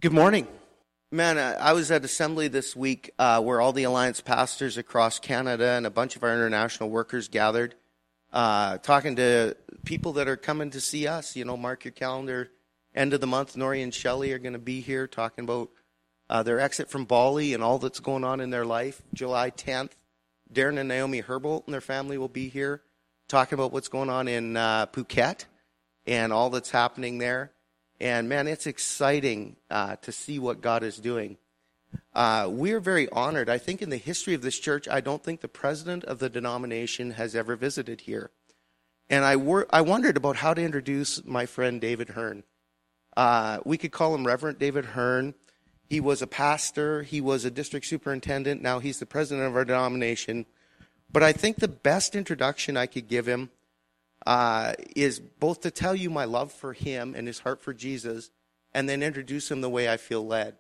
Good morning. Man, I was at Assembly this week where all the Alliance pastors across Canada and a bunch of our international workers gathered, talking to people that are coming to see us. You know, mark your calendar. End of the month, Nori and Shelley are going to be here talking about their exit from Bali and all that's going on in their life. July 10th, Darren and Naomi Herbold and their family will be here talking about what's going on in Phuket and all that's happening there. And, man, it's exciting to see what God is doing. We're very honored. I think in the history of this church, I don't think the president of the denomination has ever visited here. And I wondered about how to introduce my friend David Hearn. We could call him Reverend David Hearn. He was a pastor. He was a district superintendent. Now he's the president of our denomination. But I think the best introduction I could give him is both to tell you my love for him and his heart for Jesus, and then introduce him the way I feel led.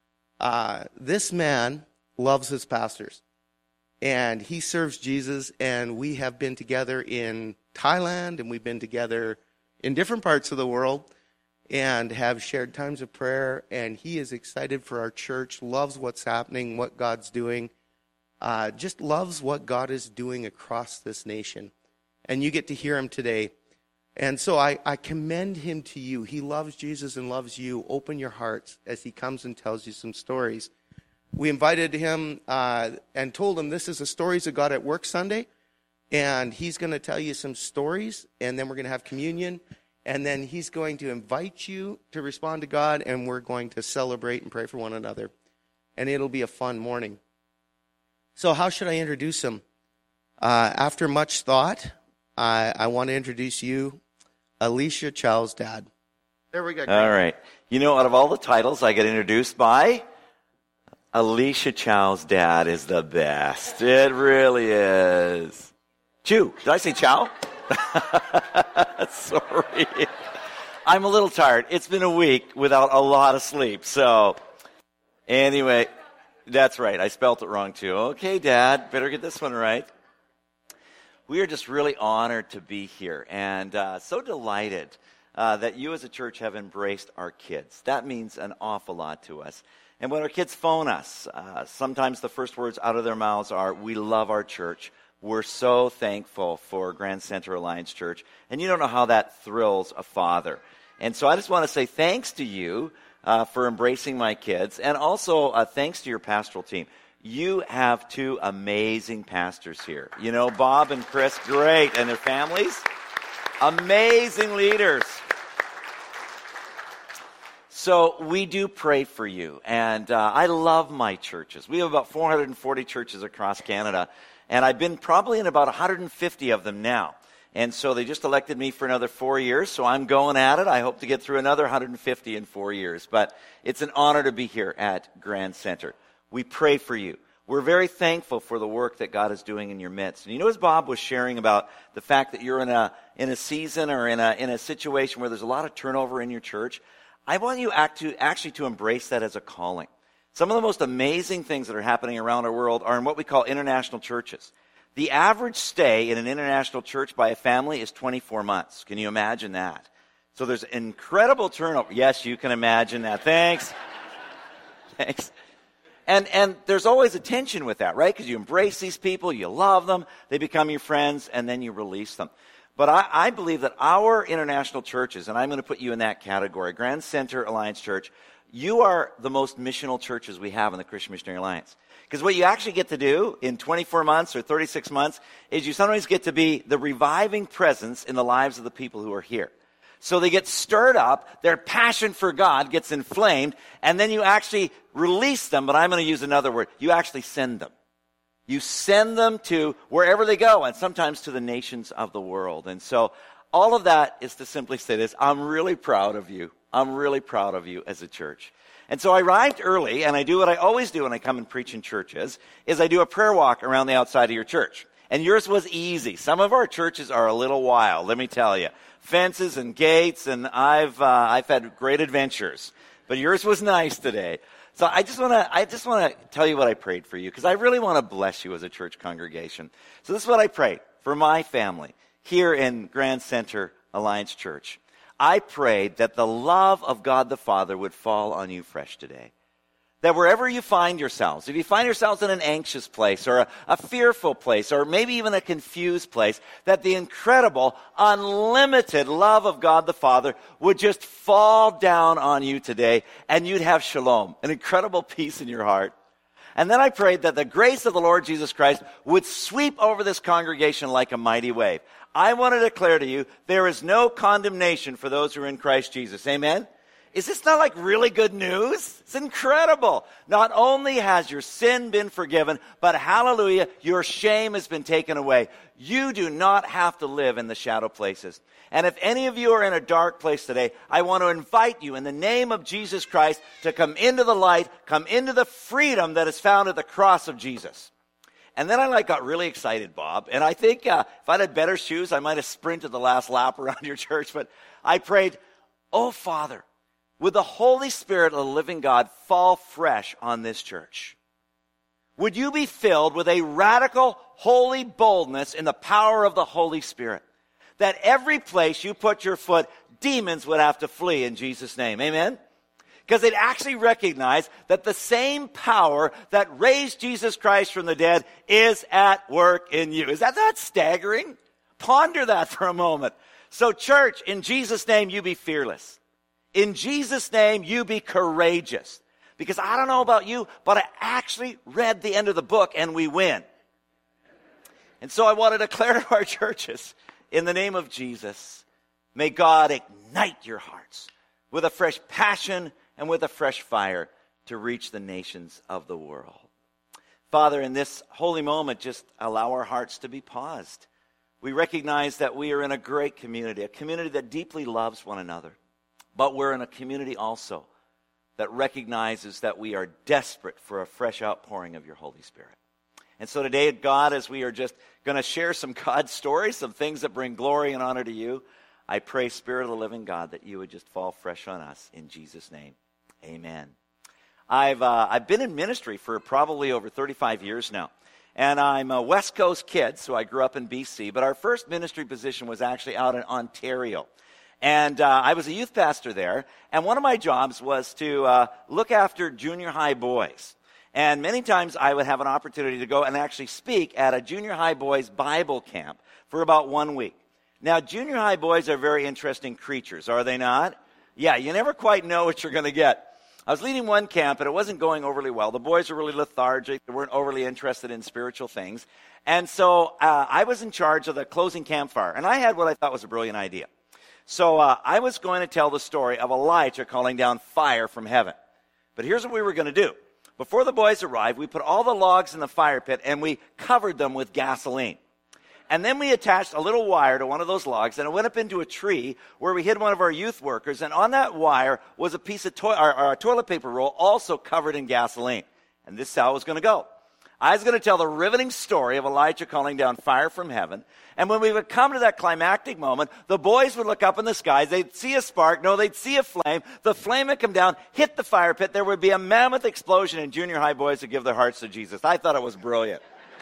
This man loves his pastors, and he serves Jesus, and we have been together in Thailand, and we've been together in different parts of the world, and have shared times of prayer, and he is excited for our church, loves what's happening, what God's doing, just loves what God is doing across this nation. And you get to hear him today. And so I commend him to you. He loves Jesus and loves you. Open your hearts as he comes and tells you some stories. We invited him and told him this is a Stories of God at Work Sunday. And he's going to tell you some stories. And then we're going to have communion. And then he's going to invite you to respond to God. And we're going to celebrate and pray for one another. And it'll be a fun morning. So how should I introduce him? After much thought, I want to introduce you, Alicia Chow's dad. There we go. All right. You know, out of all the titles I get introduced by, Alicia Chow's dad is the best. It really is. Chew. Did I say Chow? Sorry. I'm a little tired. It's been a week without a lot of sleep. So, anyway, that's right. I spelt it wrong, too. Okay, Dad, better get this one right. We are just really honored to be here and so delighted that you as a church have embraced our kids. That means an awful lot to us. And when our kids phone us, sometimes the first words out of their mouths are, "We love our church. We're so thankful for Grand Center Alliance Church." And you don't know how that thrills a father. And so I just want to say thanks to you for embracing my kids, and also thanks to your pastoral team. You have two amazing pastors here. You know, Bob and Chris, great, and their families, amazing leaders. So we do pray for you, and I love my churches. We have about 440 churches across Canada, and I've been probably in about 150 of them now. And so they just elected me for another 4 years, so I'm going at it. I hope to get through another 150 in 4 years. But it's an honor to be here at Grand Center. We pray for you. We're very thankful for the work that God is doing in your midst. And you know, as Bob was sharing about the fact that you're in a season or in a situation where there's a lot of turnover in your church, I want you actually to embrace that as a calling. Some of the most amazing things that are happening around our world are in what we call international churches. The average stay in an international church by a family is 24 months. Can you imagine that? So there's incredible turnover. Yes, you can imagine that. Thanks. Thanks. And there's always a tension with that, right? Because you embrace these people, you love them, they become your friends, and then you release them. But I believe that our international churches, and I'm going to put you in that category, Grand Center Alliance Church, you are the most missional churches we have in the Christian Missionary Alliance. Because what you actually get to do in 24 months or 36 months is you sometimes get to be the reviving presence in the lives of the people who are here. So they get stirred up, their passion for God gets inflamed, and then you actually release them, but I'm going to use another word. You actually send them. You send them to wherever they go, and sometimes to the nations of the world. And so all of that is to simply say this: I'm really proud of you. I'm really proud of you as a church. And so I arrived early, and I do what I always do when I come and preach in churches, is I do a prayer walk around the outside of your church. And yours was easy. Some of our churches are a little wild, let me tell you. Fences and gates, and I've had great adventures. But yours was nice today. So I just want to tell you what I prayed for you, because I really want to bless you as a church congregation. So this is what I prayed for my family here in Grand Center Alliance Church. I prayed that the love of God the Father would fall on you fresh today. That wherever you find yourselves, if you find yourselves in an anxious place or a fearful place or maybe even a confused place, that the incredible, unlimited love of God the Father would just fall down on you today and you'd have shalom, an incredible peace in your heart. And then I prayed that the grace of the Lord Jesus Christ would sweep over this congregation like a mighty wave. I want to declare to you, there is no condemnation for those who are in Christ Jesus. Amen? Is this not like really good news? It's incredible. Not only has your sin been forgiven, but hallelujah, your shame has been taken away. You do not have to live in the shadow places. And if any of you are in a dark place today, I want to invite you in the name of Jesus Christ to come into the light, come into the freedom that is found at the cross of Jesus. And then I got really excited, Bob. And I think if I'd had better shoes, I might have sprinted the last lap around your church. But I prayed, oh, Father, would the Holy Spirit of the living God fall fresh on this church? Would you be filled with a radical, holy boldness in the power of the Holy Spirit? That every place you put your foot, demons would have to flee in Jesus' name. Amen? Because they'd actually recognize that the same power that raised Jesus Christ from the dead is at work in you. Is that not staggering? Ponder that for a moment. So church, in Jesus' name, you be fearless. In Jesus' name, you be courageous. Because I don't know about you, but I actually read the end of the book and we win. And so I want to declare to our churches, in the name of Jesus, may God ignite your hearts with a fresh passion and with a fresh fire to reach the nations of the world. Father, in this holy moment, just allow our hearts to be paused. We recognize that we are in a great community, a community that deeply loves one another. But we're in a community also that recognizes that we are desperate for a fresh outpouring of your Holy Spirit. And so today, God, as we are just going to share some God stories, some things that bring glory and honor to you, I pray, Spirit of the living God, that you would just fall fresh on us in Jesus' name. Amen. I've been in ministry for probably over 35 years now. And I'm a West Coast kid, so I grew up in BC. But our first ministry position was actually out in Ontario. And I was a youth pastor there, and one of my jobs was to look after junior high boys. And many times I would have an opportunity to go and actually speak at a junior high boys Bible camp for about 1 week. Now, junior high boys are very interesting creatures, are they not? Yeah, you never quite know what you're going to get. I was leading one camp, and it wasn't going overly well. The boys were really lethargic. They weren't overly interested in spiritual things. And so I was in charge of the closing campfire, and I had what I thought was a brilliant idea. So I was going to tell the story of Elijah calling down fire from heaven. But here's what we were going to do. Before the boys arrived, we put all the logs in the fire pit and we covered them with gasoline. And then we attached a little wire to one of those logs and it went up into a tree where we hid one of our youth workers. And on that wire was a piece of toilet paper roll also covered in gasoline. And this is how it was going to go. I was going to tell the riveting story of Elijah calling down fire from heaven. And when we would come to that climactic moment, the boys would look up in the skies. They'd see a spark. No, they'd see a flame. The flame would come down, hit the fire pit. There would be a mammoth explosion, and junior high boys would give their hearts to Jesus. I thought it was brilliant.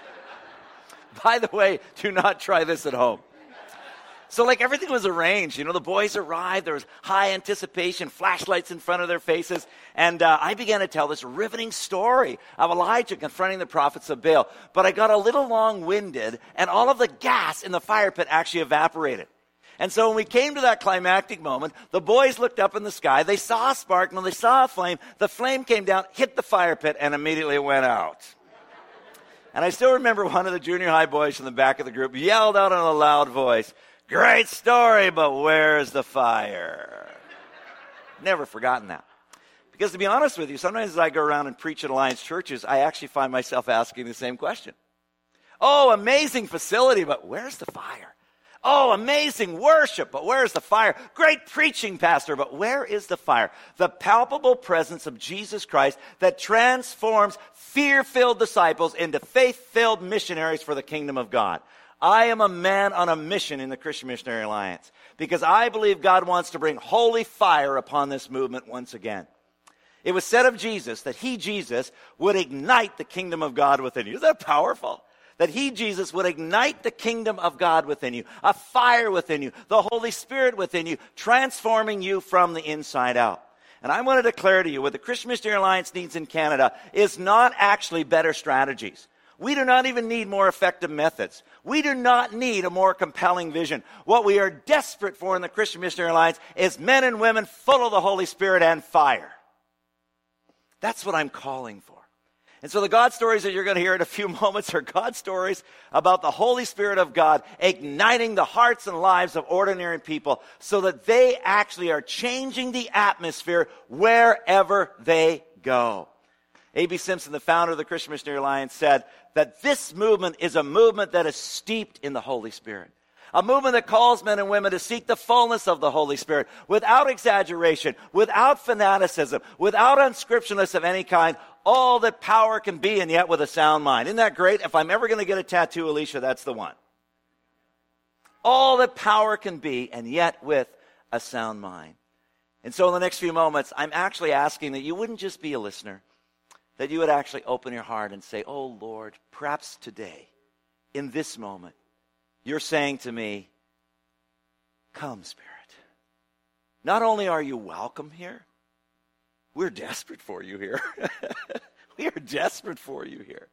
By the way, do not try this at home. So everything was arranged. The boys arrived. There was high anticipation, flashlights in front of their faces. And I began to tell this riveting story of Elijah confronting the prophets of Baal. But I got a little long-winded, and all of the gas in the fire pit actually evaporated. And so when we came to that climactic moment, the boys looked up in the sky. They saw a spark, and when they saw a flame, the flame came down, hit the fire pit, and immediately went out. And I still remember one of the junior high boys from the back of the group yelled out in a loud voice, "Great story, but where's the fire?" Never forgotten that. Because to be honest with you, sometimes as I go around and preach at Alliance churches, I actually find myself asking the same question. Oh, amazing facility, but where's the fire? Oh, amazing worship, but where's the fire? Great preaching, pastor, but where is the fire? The palpable presence of Jesus Christ that transforms fear-filled disciples into faith-filled missionaries for the kingdom of God. I am a man on a mission in the Christian Missionary Alliance because I believe God wants to bring holy fire upon this movement once again. It was said of Jesus that he, Jesus, would ignite the kingdom of God within you. Isn't that powerful? that he, Jesus, would ignite the kingdom of God within you, a fire within you, the Holy Spirit within you, transforming you from the inside out. And I want to declare to you, what the Christian Missionary Alliance needs in Canada is not actually better strategies. We do not even need more effective methods. We do not need a more compelling vision. What we are desperate for in the Christian Missionary Alliance is men and women full of the Holy Spirit and fire. That's what I'm calling for. And so the God stories that you're going to hear in a few moments are God stories about the Holy Spirit of God igniting the hearts and lives of ordinary people so that they actually are changing the atmosphere wherever they go. A.B. Simpson, the founder of the Christian Missionary Alliance, said that this movement is a movement that is steeped in the Holy Spirit. A movement that calls men and women to seek the fullness of the Holy Spirit without exaggeration, without fanaticism, without unscriptureness of any kind, all that power can be, and yet with a sound mind. Isn't that great? If I'm ever going to get a tattoo, Alicia, that's the one. All that power can be, and yet with a sound mind. And so in the next few moments, I'm actually asking that you wouldn't just be a listener, that you would actually open your heart and say, oh Lord, perhaps today, in this moment, you're saying to me, come, Spirit. Not only are you welcome here, we're desperate for you here. We are desperate for you here.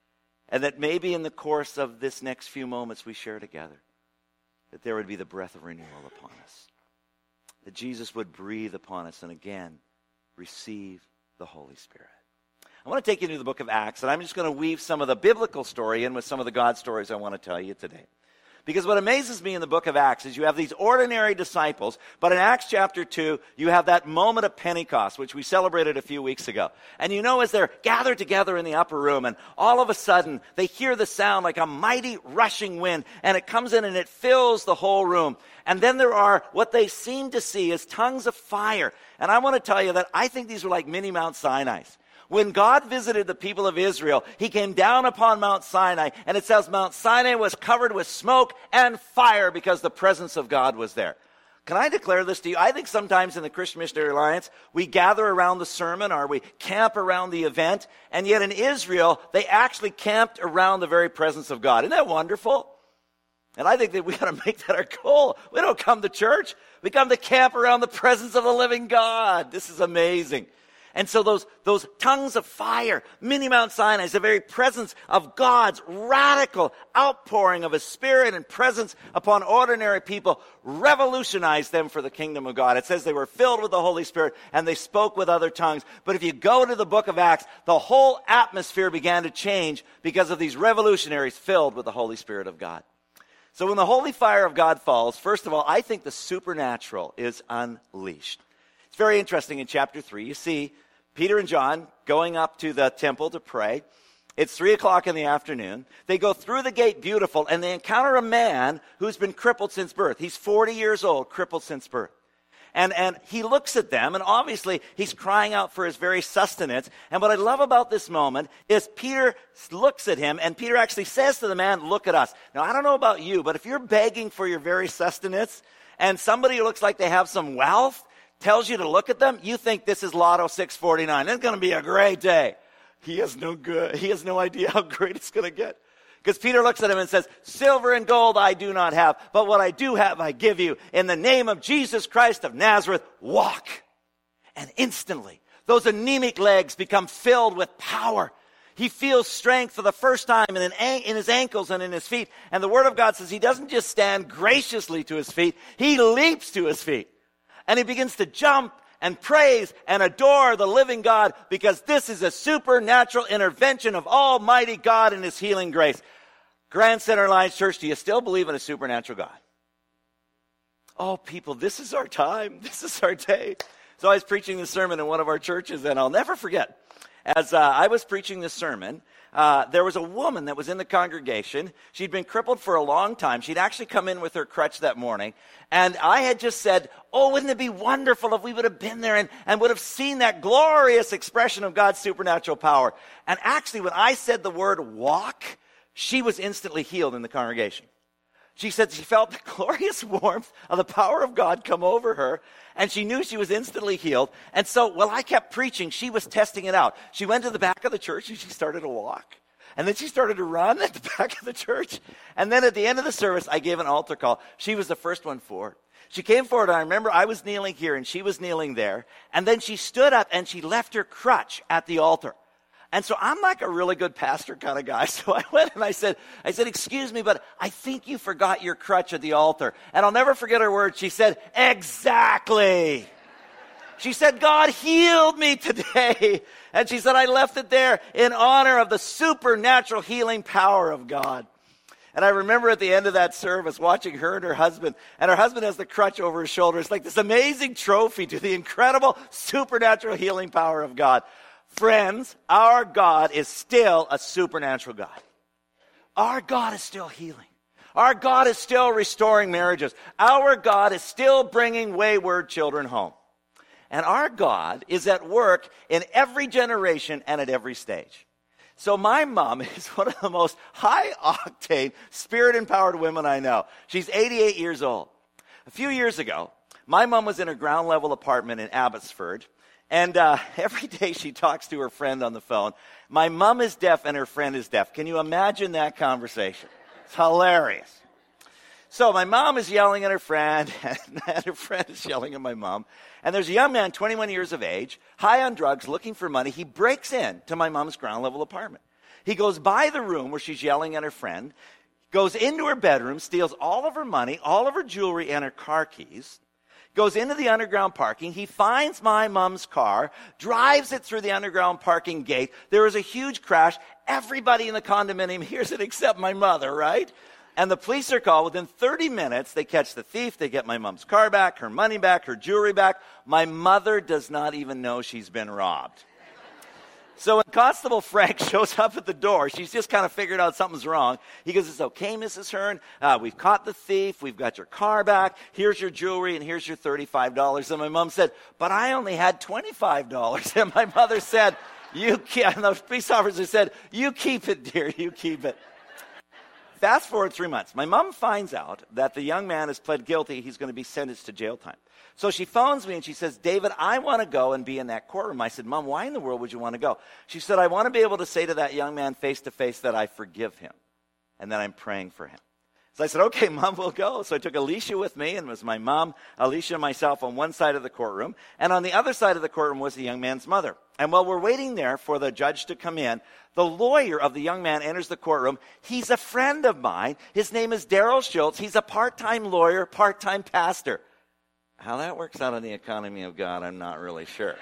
And that maybe in the course of this next few moments we share together, that there would be the breath of renewal upon us. That Jesus would breathe upon us and again receive the Holy Spirit. I want to take you to the book of Acts, and I'm just going to weave some of the biblical story in with some of the God stories I want to tell you today. Because what amazes me in the book of Acts is you have these ordinary disciples, but in Acts chapter 2, you have that moment of Pentecost, which we celebrated a few weeks ago. And you know, as they're gathered together in the upper room, and all of a sudden, they hear the sound like a mighty rushing wind, and it comes in and it fills the whole room. And then there are, what they seem to see is tongues of fire. And I want to tell you that I think these were like mini Mount Sinai's. When God visited the people of Israel, he came down upon Mount Sinai, and it says Mount Sinai was covered with smoke and fire because the presence of God was there. Can I declare this to you? I think sometimes in the Christian Missionary Alliance, we gather around the sermon or we camp around the event, and yet in Israel, they actually camped around the very presence of God. Isn't that wonderful? And I think that we got to make that our goal. We don't come to church. We come to camp around the presence of the living God. This is amazing. And so those tongues of fire, mini Mount Sinai, is the very presence of God's radical outpouring of his Spirit and presence upon ordinary people, revolutionized them for the kingdom of God. It says they were filled with the Holy Spirit and they spoke with other tongues. But if you go to the book of Acts, the whole atmosphere began to change because of these revolutionaries filled with the Holy Spirit of God. So when the holy fire of God falls, first of all, I think the supernatural is unleashed. It's very interesting in chapter 3. You see Peter and John going up to the temple to pray. It's 3 o'clock in the afternoon. They go through the gate beautiful, and they encounter a man who's been crippled since birth. He's 40 years old, crippled since birth. And he looks at them, and obviously he's crying out for his very sustenance. And what I love about this moment is Peter looks at him, and Peter actually says to the man, look at us. Now, I don't know about you, but if you're begging for your very sustenance, and somebody who looks like they have some wealth tells you to look at them, you think this is Lotto 649. It's going to be a great day. He has no idea how great it's going to get. Because Peter looks at him and says, silver and gold I do not have, but what I do have I give you. In the name of Jesus Christ of Nazareth, walk. And instantly, those anemic legs become filled with power. He feels strength for the first time in his ankles and in his feet. And the Word of God says he doesn't just stand graciously to his feet, he leaps to his feet. And he begins to jump and praise and adore the living God because this is a supernatural intervention of Almighty God and his healing grace. Grand Center Alliance Church, do you still believe in a supernatural God? Oh, people, this is our time. This is our day. So I was preaching this sermon in one of our churches, and I'll never forget. As I was preaching this sermon, there was a woman that was in the congregation. She'd been crippled for a long time. She'd actually come in with her crutch that morning. And I had just said, oh, wouldn't it be wonderful if we would have been there and would have seen that glorious expression of God's supernatural power. And actually, when I said the word walk, she was instantly healed in the congregation. She said she felt the glorious warmth of the power of God come over her, and she knew she was instantly healed. And so while I kept preaching, she was testing it out. She went to the back of the church and she started to walk. And then she started to run at the back of the church. And then at the end of the service, I gave an altar call. She was the first one forward. She came forward, and I remember I was kneeling here, and she was kneeling there. And then she stood up, and she left her crutch at the altar. And so I'm like a really good pastor kind of guy. So I went and I said, excuse me, but I think you forgot your crutch at the altar. And I'll never forget her words. She said, exactly. She said, God healed me today. And she said, I left it there in honor of the supernatural healing power of God. And I remember at the end of that service watching her and her husband has the crutch over his shoulder. It's like this amazing trophy to the incredible supernatural healing power of God. Friends, our God is still a supernatural God. Our God is still healing. Our God is still restoring marriages. Our God is still bringing wayward children home. And our God is at work in every generation and at every stage. So my mom is one of the most high-octane, spirit-empowered women I know. She's 88 years old. A few years ago, my mom was in a ground-level apartment in Abbotsford, and every day she talks to her friend on the phone. My mom is deaf and her friend is deaf. Can you imagine that conversation? It's hilarious. So my mom is yelling at her friend, and her friend is yelling at my mom. And there's a young man, 21 years of age, high on drugs, looking for money. He breaks in to my mom's ground-level apartment. He goes by the room where she's yelling at her friend, goes into her bedroom, steals all of her money, all of her jewelry, and her car keys, goes into the underground parking. He finds my mom's car, drives it through the underground parking gate. There is a huge crash. Everybody in the condominium hears it except my mother, right? And the police are called. Within 30 minutes, they catch the thief. They get my mom's car back, her money back, her jewelry back. My mother does not even know she's been robbed. So when Constable Frank shows up at the door, she's just kind of figured out something's wrong. He goes, it's okay, Mrs. Hearn. We've caught the thief. We've got your car back. Here's your jewelry, and here's your $35. And my mom said, but I only had $25. And my mother said, and the police officer said, you keep it, dear, you keep it. Fast forward 3 months. My mom finds out that the young man has pled guilty. He's going to be sentenced to jail time. So she phones me and she says, David, I want to go and be in that courtroom. I said, Mom, why in the world would you want to go? She said, I want to be able to say to that young man face to face that I forgive him and that I'm praying for him. So I said, okay, Mom, we'll go. So I took Alicia with me, and it was my mom, Alicia, and myself on one side of the courtroom. And on the other side of the courtroom was the young man's mother. And while we're waiting there for the judge to come in, the lawyer of the young man enters the courtroom. He's a friend of mine. His name is Daryl Schultz. He's a part-time lawyer, part-time pastor. How that works out in the economy of God, I'm not really sure.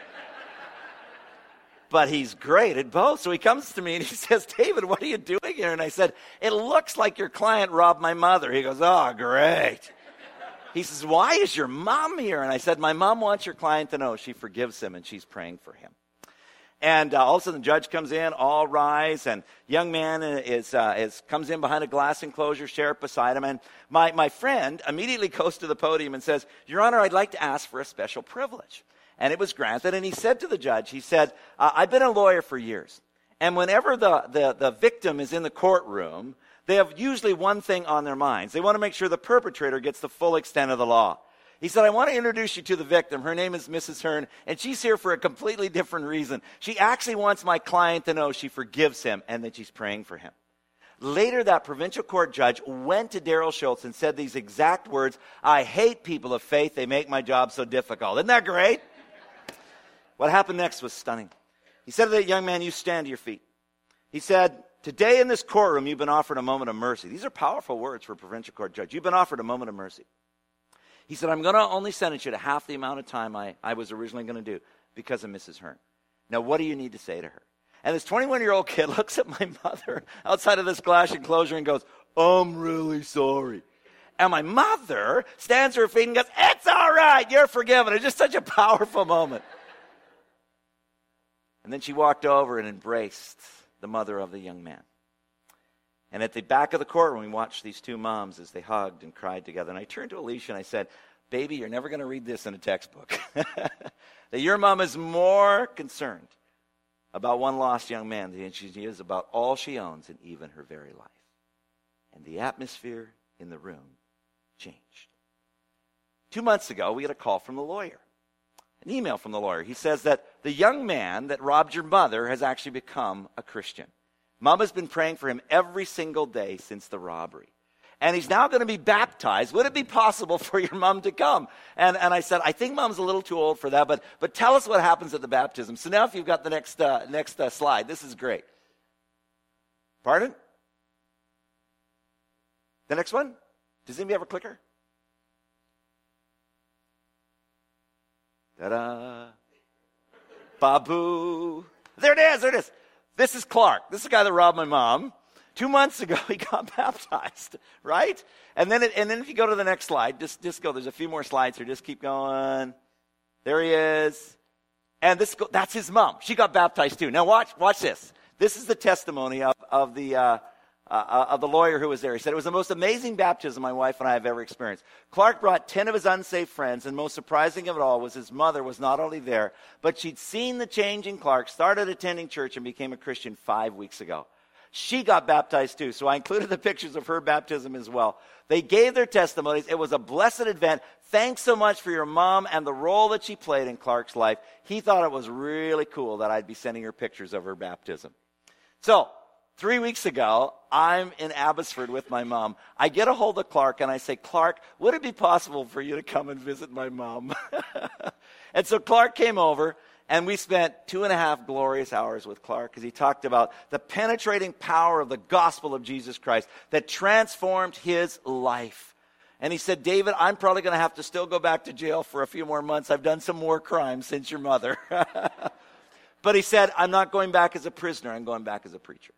But he's great at both. So he comes to me and he says, David, what are you doing here? And I said, it looks like your client robbed my mother. He goes, oh, great. He says, why is your mom here? And I said, my mom wants your client to know she forgives him and she's praying for him. And all of a sudden the judge comes in, all rise, and young man comes in behind a glass enclosure, sheriff beside him. And my friend immediately goes to the podium and says, Your Honor, I'd like to ask for a special privilege. And it was granted, and he said to the judge, he said, I've been a lawyer for years, and whenever the victim is in the courtroom, they have usually one thing on their minds. They want to make sure the perpetrator gets the full extent of the law. He said, I want to introduce you to the victim. Her name is Mrs. Hearn, and she's here for a completely different reason. She actually wants my client to know she forgives him and that she's praying for him. Later, that provincial court judge went to Daryl Schultz and said these exact words, I hate people of faith. They make my job so difficult. Isn't that great? What happened next was stunning. He said to that young man, you stand to your feet. He said, today in this courtroom, you've been offered a moment of mercy. These are powerful words for a provincial court judge. You've been offered a moment of mercy. He said, I'm going to only sentence you to half the amount of time I was originally going to do because of Mrs. Hearn. Now, what do you need to say to her? And this 21-year-old kid looks at my mother outside of this glass enclosure and goes, I'm really sorry. And my mother stands to her feet and goes, it's all right, you're forgiven. It's just such a powerful moment. And then she walked over and embraced the mother of the young man. And at the back of the courtroom, we watched these two moms as they hugged and cried together. And I turned to Alicia and I said, baby, you're never going to read this in a textbook. That your mom is more concerned about one lost young man than she is about all she owns and even her very life. And the atmosphere in the room changed. 2 months ago, we had a call from the lawyer. An email from the lawyer. He says that the young man that robbed your mother has actually become a Christian. Mom has been praying for him every single day since the robbery. And he's now going to be baptized. Would it be possible for your mom to come? And I said, I think Mom's a little too old for that, but tell us what happens at the baptism. So now if you've got the next slide, this is great. Pardon? The next one? Does anybody have a clicker? Ta-da. Babu. There it is. This is Clark. This is the guy that robbed my mom. 2 months ago, he got baptized, right? And then if you go to the next slide, just go. There's a few more slides here. Just keep going. There he is. And that's his mom. She got baptized too. Now watch this. This is the testimony of the lawyer who was there. He said, it was the most amazing baptism my wife and I have ever experienced. Clark brought 10 of his unsaved friends, and most surprising of it all was his mother was not only there, but she'd seen the change in Clark, started attending church, and became a Christian 5 weeks ago. She got baptized too, so I included the pictures of her baptism as well. They gave their testimonies. It was a blessed event. Thanks so much for your mom and the role that she played in Clark's life. He thought it was really cool that I'd be sending her pictures of her baptism. So, 3 weeks ago, I'm in Abbotsford with my mom. I get a hold of Clark and I say, Clark, would it be possible for you to come and visit my mom? And so Clark came over. And we spent 2.5 glorious hours with Clark as he talked about the penetrating power of the gospel of Jesus Christ that transformed his life. And he said, David, I'm probably going to have to still go back to jail for a few more months. I've done some more crimes since your mother. But he said, I'm not going back as a prisoner. I'm going back as a preacher.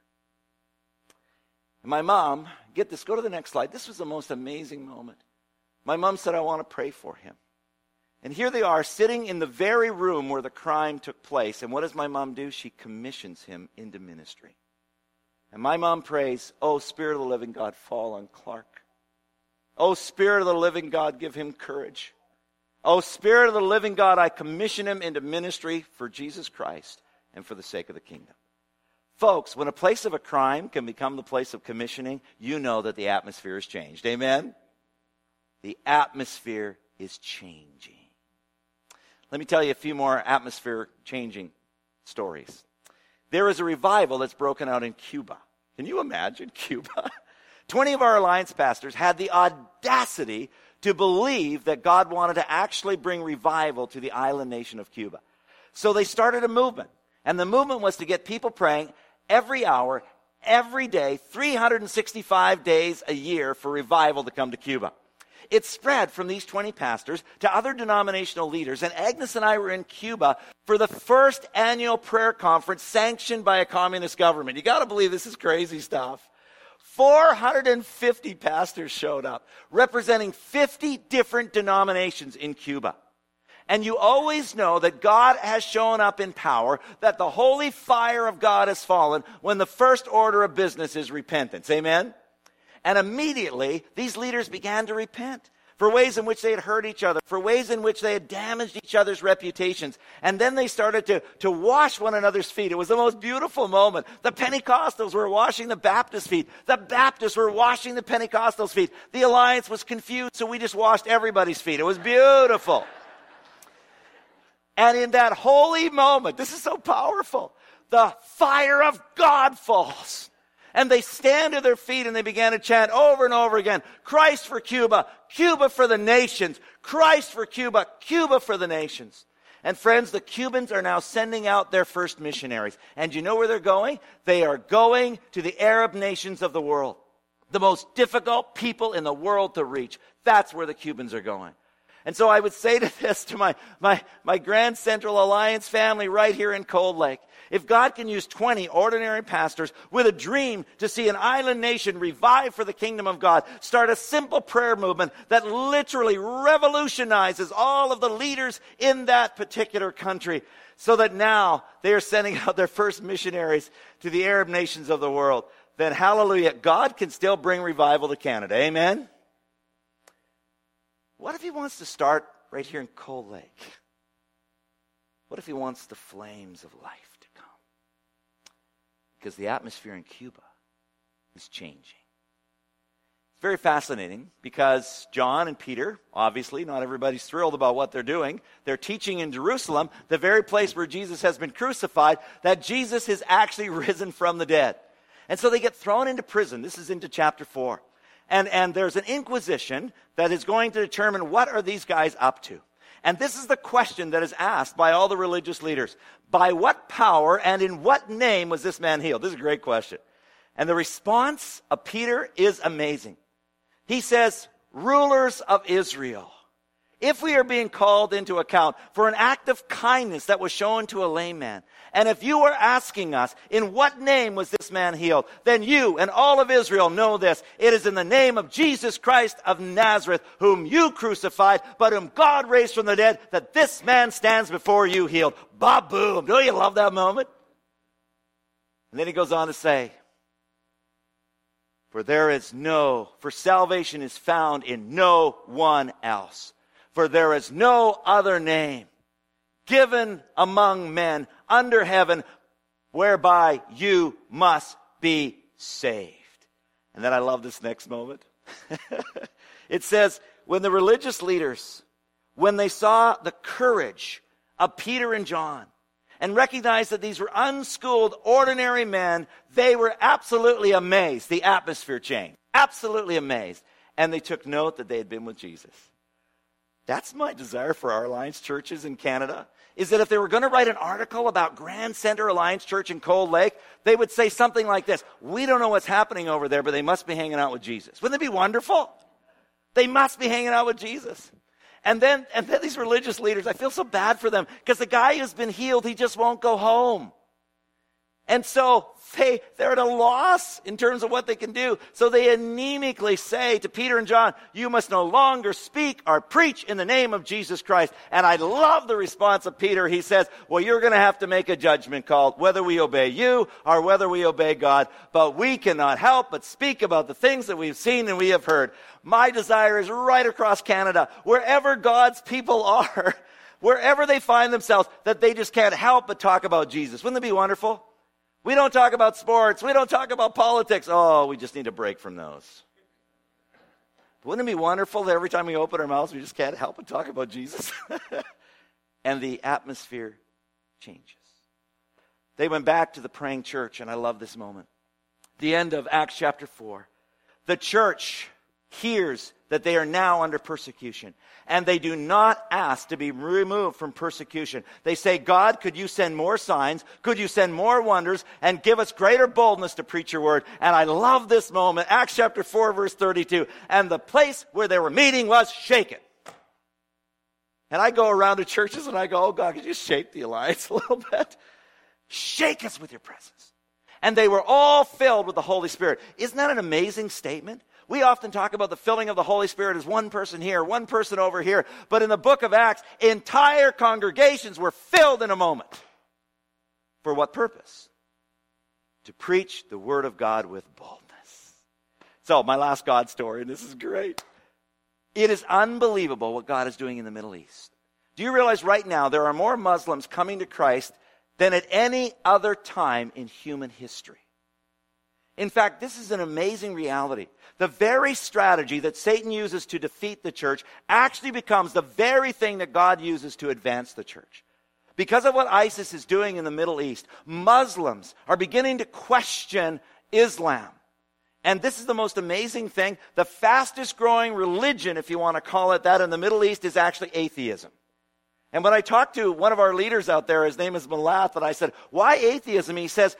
And my mom, get this, go to the next slide. This was the most amazing moment. My mom said, I want to pray for him. And here they are sitting in the very room where the crime took place. And what does my mom do? She commissions him into ministry. And my mom prays, oh, Spirit of the living God, fall on Clark. Oh, Spirit of the living God, give him courage. Oh, Spirit of the living God, I commission him into ministry for Jesus Christ and for the sake of the kingdom. Folks, when a place of a crime can become the place of commissioning, you know that the atmosphere has changed. Amen? The atmosphere is changing. Let me tell you a few more atmosphere-changing stories. There is a revival that's broken out in Cuba. Can you imagine Cuba? 20 of our alliance pastors had the audacity to believe that God wanted to actually bring revival to the island nation of Cuba. So they started a movement. And the movement was to get people praying every hour, every day, 365 days a year for revival to come to Cuba. It spread from these 20 pastors to other denominational leaders. And Agnes and I were in Cuba for the first annual prayer conference sanctioned by a communist government. You got to believe this is crazy stuff. 450 pastors showed up, representing 50 different denominations in Cuba. And you always know that God has shown up in power, that the holy fire of God has fallen when the first order of business is repentance. Amen? And immediately, these leaders began to repent for ways in which they had hurt each other, for ways in which they had damaged each other's reputations. And then they started to wash one another's feet. It was the most beautiful moment. The Pentecostals were washing the Baptist feet. The Baptists were washing the Pentecostals' feet. The alliance was confused, so we just washed everybody's feet. It was beautiful. And in that holy moment, this is so powerful, the fire of God falls. And they stand to their feet and they began to chant over and over again, Christ for Cuba, Cuba for the nations, Christ for Cuba, Cuba for the nations. And friends, the Cubans are now sending out their first missionaries. And you know where they're going? They are going to the Arab nations of the world. The most difficult people in the world to reach. That's where the Cubans are going. And so I would say to my Grand Central Alliance family right here in Cold Lake, if God can use 20 ordinary pastors with a dream to see an island nation revive for the kingdom of God, start a simple prayer movement that literally revolutionizes all of the leaders in that particular country, so that now they are sending out their first missionaries to the Arab nations of the world, then hallelujah, God can still bring revival to Canada. Amen? What if he wants to start right here in Cold Lake? What if he wants the flames of life to come? Because the atmosphere in Cuba is changing. It's very fascinating because John and Peter, obviously, not everybody's thrilled about what they're doing. They're teaching in Jerusalem, the very place where Jesus has been crucified, that Jesus has actually risen from the dead. And so they get thrown into prison. This is into chapter 4. And there's an inquisition that is going to determine what are these guys up to. And this is the question that is asked by all the religious leaders. By what power and in what name was this man healed? This is a great question. And the response of Peter is amazing. He says, rulers of Israel, if we are being called into account for an act of kindness that was shown to a lame man, and if you are asking us, in what name was this man healed, then you and all of Israel know this. It is in the name of Jesus Christ of Nazareth, whom you crucified, but whom God raised from the dead, that this man stands before you healed. Ba-boom. Don't you love that moment? And then he goes on to say, for salvation is found in no one else. For there is no other name given among men under heaven whereby you must be saved. And then I love this next moment. It says, when the religious leaders, when they saw the courage of Peter and John and recognized that these were unschooled, ordinary men, they were absolutely amazed. The atmosphere changed. Absolutely amazed. And they took note that they had been with Jesus. That's my desire for our Alliance churches in Canada, is that if they were going to write an article about Grand Center Alliance Church in Cold Lake, they would say something like this: we don't know what's happening over there, but they must be hanging out with Jesus. Wouldn't it be wonderful? They must be hanging out with Jesus. And then these religious leaders, I feel so bad for them, because the guy who's been healed, he just won't go home. And so they're at a loss in terms of what they can do. So they anemically say to Peter and John, you must no longer speak or preach in the name of Jesus Christ. And I love the response of Peter. He says, well, you're going to have to make a judgment call whether we obey you or whether we obey God. But we cannot help but speak about the things that we've seen and we have heard. My desire is right across Canada, wherever God's people are, wherever they find themselves, that they just can't help but talk about Jesus. Wouldn't it be wonderful? We don't talk about sports. We don't talk about politics. Oh, we just need a break from those. Wouldn't it be wonderful that every time we open our mouths, we just can't help but talk about Jesus? And the atmosphere changes. They went back to the praying church, and I love this moment. The end of Acts chapter 4. The church hears that they are now under persecution. And they do not ask to be removed from persecution. They say, God, could you send more signs? Could you send more wonders? And give us greater boldness to preach your word? And I love this moment. Acts chapter 4, verse 32. And the place where they were meeting was shaken. And I go around to churches and I go, oh God, could you shake the Alliance a little bit? Shake us with your presence. And they were all filled with the Holy Spirit. Isn't that an amazing statement? We often talk about the filling of the Holy Spirit as one person here, one person over here. But in the book of Acts, entire congregations were filled in a moment. For what purpose? To preach the word of God with boldness. So, my last God story, and this is great. It is unbelievable what God is doing in the Middle East. Do you realize right now there are more Muslims coming to Christ than at any other time in human history? In fact, this is an amazing reality. The very strategy that Satan uses to defeat the church actually becomes the very thing that God uses to advance the church. Because of what ISIS is doing in the Middle East, Muslims are beginning to question Islam. And this is the most amazing thing. The fastest growing religion, if you want to call it that, in the Middle East is actually atheism. And when I talked to one of our leaders out there, his name is Malath, and I said, why atheism? He says,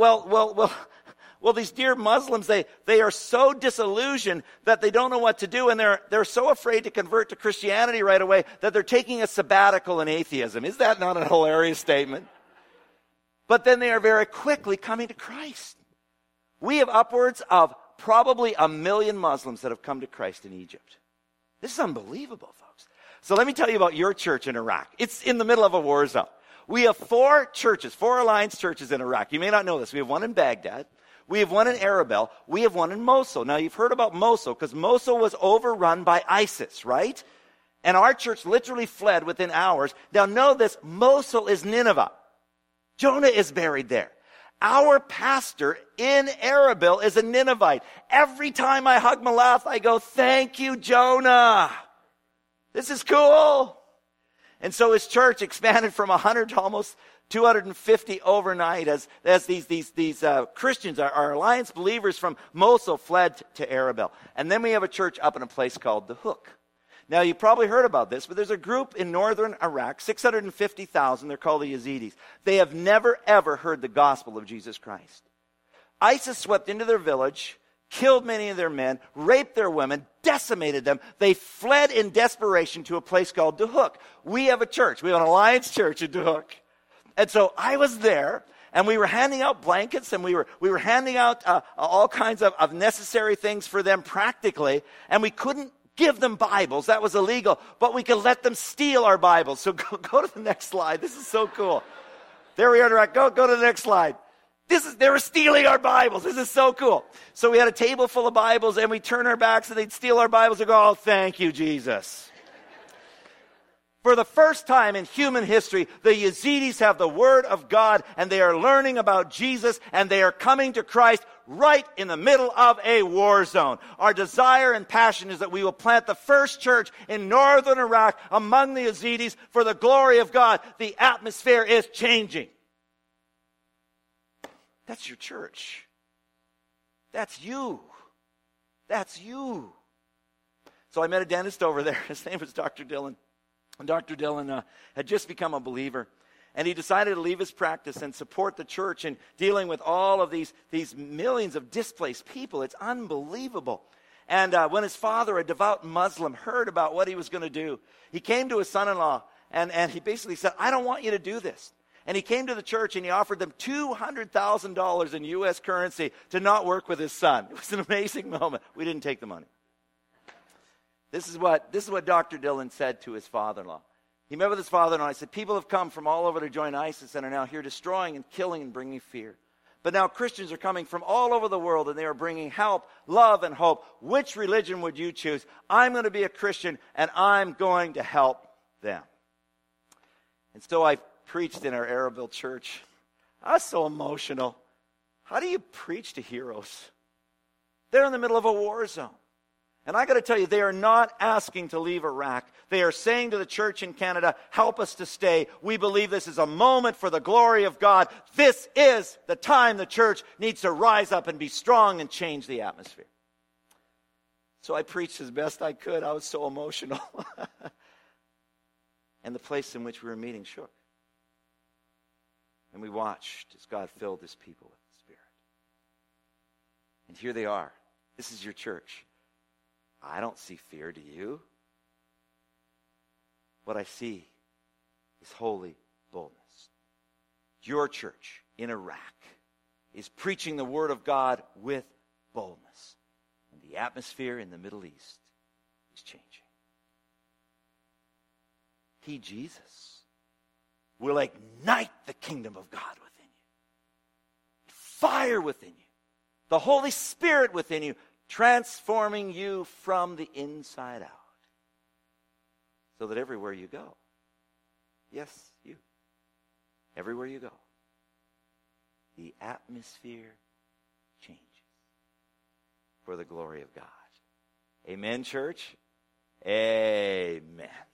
well, these dear Muslims, they are so disillusioned that they don't know what to do, and they're so afraid to convert to Christianity right away that they're taking a sabbatical in atheism. Is that not a hilarious statement? But then they are very quickly coming to Christ. We have upwards of probably 1 million Muslims that have come to Christ in Egypt. This is unbelievable, folks. So let me tell you about your church in Iraq. It's in the middle of a war zone. We have 4 churches, 4 Alliance churches in Iraq. You may not know this. We have one in Baghdad. We have one in Arabel. We have one in Mosul. Now, you've heard about Mosul because Mosul was overrun by ISIS, right? And our church literally fled within hours. Now, know this, Mosul is Nineveh. Jonah is buried there. Our pastor in Arabel is a Ninevite. Every time I hug Malath, I go, thank you, Jonah. This is cool. And so his church expanded from 100 to almost 250 overnight as these Christians, our Alliance believers from Mosul fled to Arabelle. And then we have a church up in a place called The Hook. Now, you probably heard about this, but there's a group in northern Iraq, 650,000, they're called the Yazidis. They have never, ever heard the gospel of Jesus Christ. ISIS swept into their village, killed many of their men, raped their women, decimated them. They fled in desperation to a place called Duhok. We have a church. We have an Alliance church in Duhok. And so I was there, and we were handing out blankets, and we were handing out all kinds of necessary things for them practically, and we couldn't give them Bibles. That was illegal. But we could let them steal our Bibles. So go to the next slide. This is so cool. There we are in Iraq. Go to the next slide. They were stealing our Bibles. This is so cool. So we had a table full of Bibles, and we turn our backs, and they'd steal our Bibles and go, oh, thank you, Jesus. For the first time in human history, the Yazidis have the Word of God, and they are learning about Jesus, and they are coming to Christ right in the middle of a war zone. Our desire and passion is that we will plant the first church in northern Iraq among the Yazidis for the glory of God. The atmosphere is changing. That's your church. That's you. That's you. So I met a dentist over there. His name was Dr. Dillon. And Dr. Dillon had just become a believer. And he decided to leave his practice and support the church in dealing with all of these millions of displaced people. It's unbelievable. And when his father, a devout Muslim, heard about what he was going to do, he came to his son-in-law and he basically said, I don't want you to do this. And he came to the church and he offered them $200,000 in U.S. currency to not work with his son. It was an amazing moment. We didn't take the money. This is what Dr. Dillon said to his father-in-law. He met with his father-in-law. He said, people have come from all over to join ISIS and are now here destroying and killing and bringing fear. But now Christians are coming from all over the world and they are bringing help, love, and hope. Which religion would you choose? I'm going to be a Christian and I'm going to help them. And so I preached in our Arabelle church. I was so emotional. How do you preach to heroes? They're in the middle of a war zone. And I got to tell you, they are not asking to leave Iraq. They are saying to the church in Canada, help us to stay. We believe this is a moment for the glory of God. This is the time the church needs to rise up and be strong and change the atmosphere. So I preached as best I could. I was so emotional. And the place in which we were meeting shook. And we watched as God filled his people with the Spirit. And here they are. This is your church. I don't see fear, do you? What I see is holy boldness. Your church in Iraq is preaching the Word of God with boldness. And the atmosphere in the Middle East is changing. He, Jesus, will ignite the kingdom of God within you. Fire within you. The Holy Spirit within you. Transforming you from the inside out. So that everywhere you go, yes, you, everywhere you go, the atmosphere changes for the glory of God. Amen, church? Amen.